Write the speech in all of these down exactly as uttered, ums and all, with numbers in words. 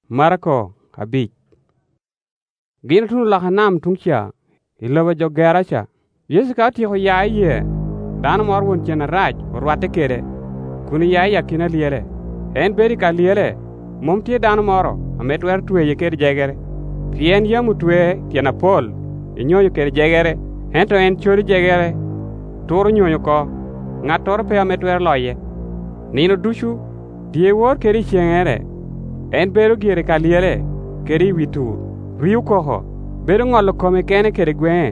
Marko abic. Gin tun lahanam tungcha iloba jo garacha. Yesu ka tiho ya ye dan mor won chena raj orwate kede kuni ya ya kina liele en beri ka liele mom tie dan moro ametwer tuwe ye kede jegere pien yamu tuwe tiena pol inyoyo kede jegere ento en chori jegere turu nyoyo ko ngator pe ametwer loye nino dushu die wor kede chengere en beru gire ka liele kede witu riu koho beru ngolo kome kene kede gwe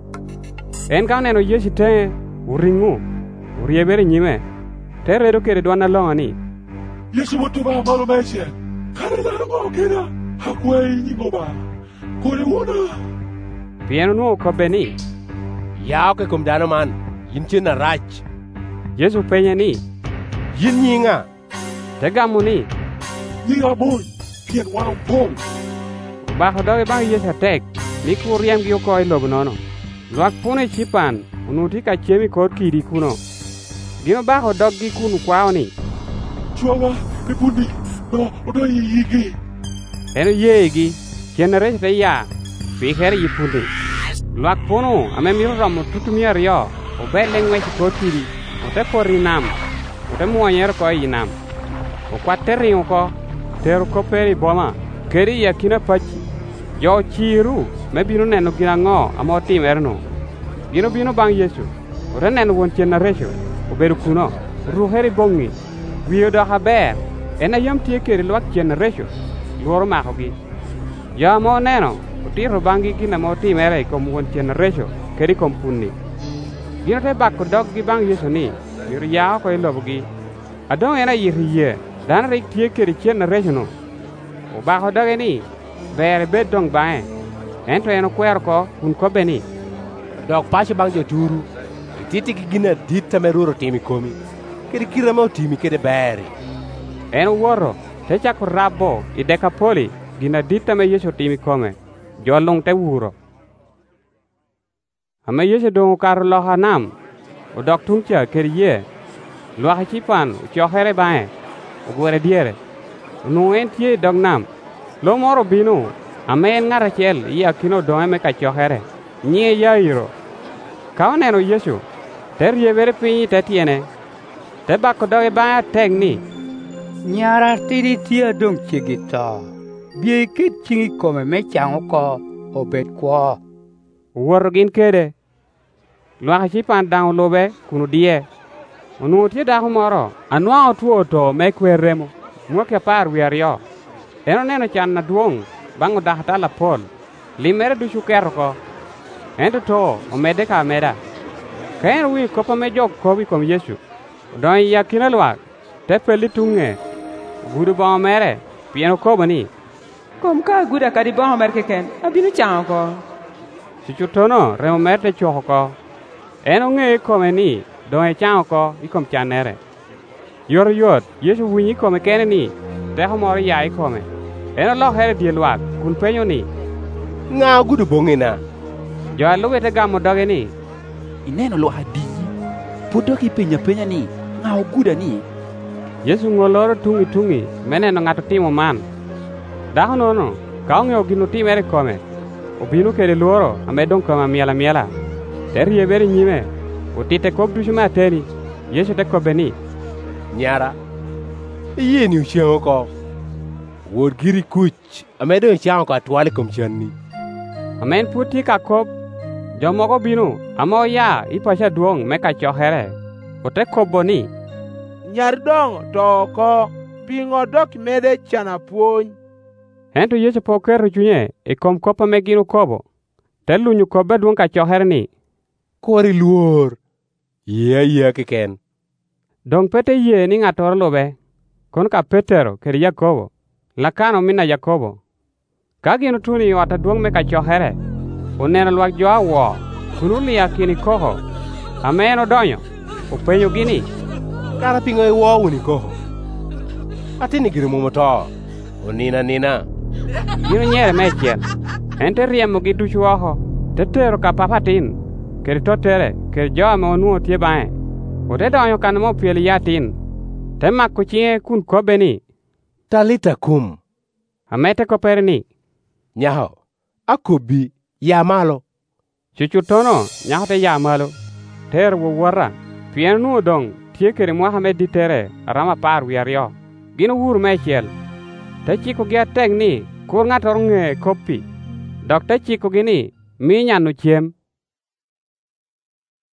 en ka neno Yesu te uringu uriebere nyime te redo kede dwana longani Yesu mutuba malo meche kada dana mo keda hakwe nyimo ba kore wona pieno no ko beni yaw ke kum dano man yin chena rach Yesu penye ni yin nyinga te gamu ni nyinga boy pien wana pong ba khodoge ba Yesu tek ni kuriem gi ko ilob nono lwak pune chipan unuti ka chemi kod kidi kuno gino ba khodog gi kunu kwao ni chuawa ke pundi no odo yigi eno yegi kenere te ya fi khere yipundi lwak punu ame miro romo tutumia rio obele ngwechi kod kidi ote pori nam ote muonyer ko yinam okwateri ko teru ko peri boma keri yakina pachi jo chiru me bino neno gina ngo amo timerno gino bino bang Yesu ore neno won chena resho oberu kuno ruheri bongi wiyo da haber ena yam tie keri lwak chena resho luoro mako gi ya mo neno otiro bangi gina mo timere kom won chena resho keri kom punni gino te bakko dog gi bang Yesu ni yur ya ko ilobugi adong ena yiriye dan rik tie keri chena resho no o bako doge ni bere bedong bae ento eno kwer ko kun ko beni dog pache bang jo turu titi ki gina ditta meruro timi komi kede kirama timi kede bere eno woro te chako rabo i Dekapoli gina ditta me Yesu timi kome jolong te wuro ame Yesu dongo karo loha nam o dok tungcha kede ye loha chipan uchohere bae ugwere diere nuen tie dog nam lo moro bino amen ngara chel ya kino doe me ka chohere nye yairo ka neno Yesu ter yebere pinyi te tiene te bako doge ba tegni nyara tiri tia dong chigita bie kit chingi kome me chango ko obet kwa wor gin kede lwa chi pan dang lobe kunu die onu tie da moro anwa otuo to me kweremo ngoke par wiario eno neno chan na duong bango dahta la pol limere du shukero ko ento to omede ka meda kaen wi kopa me jok ko wi kom Yesu don yakina lwa te peli tunge gudu ba mere pieno ko bani kom ka guda kadi ba mer keken abinu chan ko sichutono remo merte choko ko eno nge ko meni don e chan ko ikom chanere yor yot Yesu winyi ko me keneni te homor yai ko me eno lo here die lwak kun penyo ni nga gudu bongina jo aluwe te gamo doge ni ineno lo hadi podoki penya penya ni nga guda ni Yesu ngoloro tungi tungi meneno ngato timo man daho nono kaonge ogino timere kome obinu kede luoro amedong kama miela miela teri yebere nyime otite kok dushu materi Yesu te kobeni nyara iye ni uchengo ko wor giri kuch amedo chang ko atwale kom channi amen puti ka kop jomogo binu amo ya ipasha duong me ka chohere ote koboni nyar dong to ko pingo dok mede chana puony ento Yesu pokero chunye e kom kopa me ginu kobo te lunyu kobe duong ka chohere ni kori luor ye ye keken dong pete ye ni ngator lobe kon ka Petero keri Yakobo lakano mina Yakobo kagino tuni wata duong me ka chohere uneno lwak jo awo kunuli yakini koho ameno donyo upenyo gini kara pingo iwo uni koho atini giri mumoto unina nina gino nyere mechiel ente riemo gi duchu oho tetero ka papatin keri totere keri jo ame onuo tie bae ute donyo kanamo pieli yatin te makko chinge kun kobeni talita kum amete ko pere ni, Nyako, akobi, ya malo. Cucu tono nyako te ya malo. Ter wo wara, pien nu dong tie kere Mohamed di tere rama par wiario. Gino wur mechiel. Te chiko gia tek ni kur ngator nge kopi. Dok te chiko gini mi nyanu chiem.